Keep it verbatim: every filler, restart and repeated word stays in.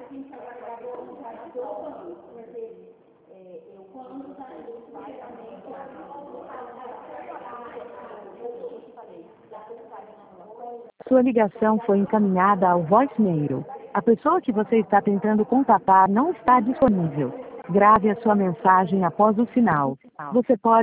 Sua ligação foi encaminhada ao voicemail. A pessoa que você está tentando contatar não está disponível. Grave a sua mensagem após o sinal. Você pode